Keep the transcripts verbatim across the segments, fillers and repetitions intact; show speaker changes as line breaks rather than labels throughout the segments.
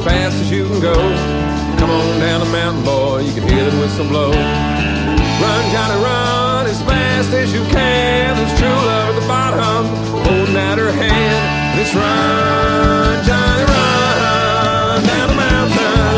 fast as you can go. Come on down the mountain, boy, you can hear the whistle blow. Run, Johnny, run as fast as you can. There's true love at the bottom, holding out her hand. Let's run, Johnny, run down the mountain.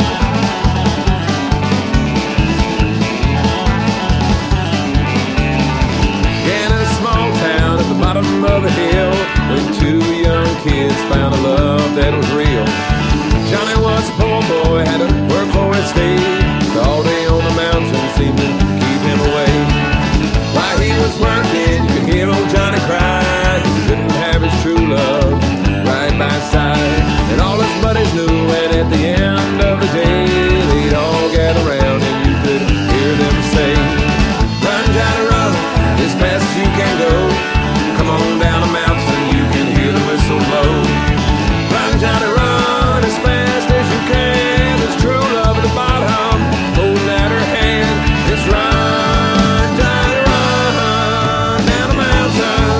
In a small town at the bottom of a hill, when two young kids found a love that was real. Johnny was a poor boy, had to work for his fee. All day on the mountain seemed to keep him away. While he was working, you could hear old Johnny cry, 'cause he couldn't have his true love right by his side. And all his buddies knew, and at the end of the day, they'd all gather around and you could hear them say, run, Johnny, run as fast as you can go. Come on down the mountain, you can hear the whistle blow. Run, Johnny, run as fast as you can. There's true love at the bottom, holding out her hand. It's run, Johnny, run down the mountain.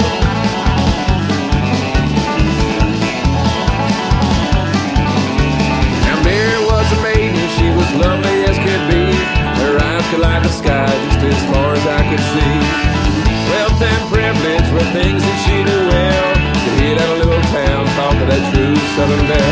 Now Mary was a maiden, she was lovely as could be. Her eyes could light the sky just as far as I could see. Wealth and privilege were things that she knew well. To hear that little town talk of that true Southern belle.